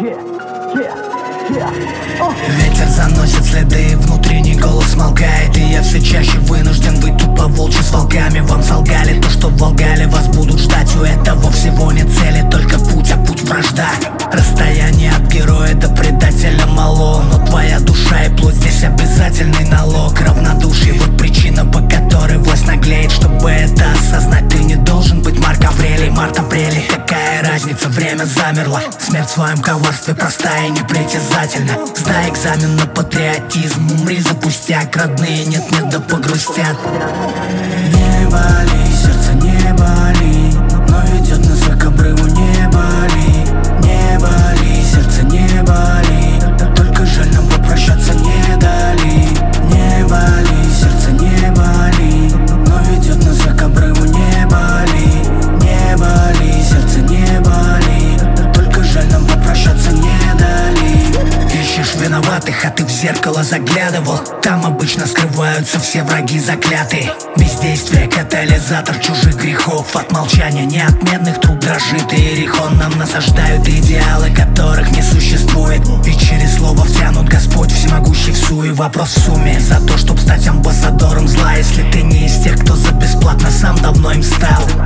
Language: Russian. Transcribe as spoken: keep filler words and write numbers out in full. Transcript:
Ветер заносит следы, внутренний голос смолкает, и я все чаще вынужден быть тут по-волчьи с волками. Вам солгали то, что в Волгале вас будут ждать. У этого всего не цели, только путь, а путь вражда. Расстояние от героя до предателя мало, но твоя душа и плоть здесь обязательный налог. Равнодушие, вот причина, по которой власть наглеет. Чтобы это осознать, ты не должен быть Марк Аврелий. Март апреля, какая разница, время замерло. Смерть в своем коварстве простая и непритязательна. Сдай экзамен на патриотизм, умри за пустяк. Родные нет-нет да погрустят. Не боли, сердце не боли, но ведет нас к обрыву. Не боли, не боли, сердце не боли, только жаль, нам попрощаться не дали. Не боли, сердце не боли, но ведет нас к обрыву. Не боли, не боли, сердце не боли, только жаль, нам попрощаться не дали. Ищешь виноватых, а ты в зеркало заглядывал. Там обычно скрываются все враги заклятые. Бездействие, катализатор чужих грехов. От молчания неотменных труб дрожит иерихон. Нам насаждают идеалы, которых не существует, и через слово втянут Господь всемогущий в суе. Вопрос в сумме за то, чтоб стать амбассадором зла. Если ты не из тех, кто за бесплатно сам давно им стал,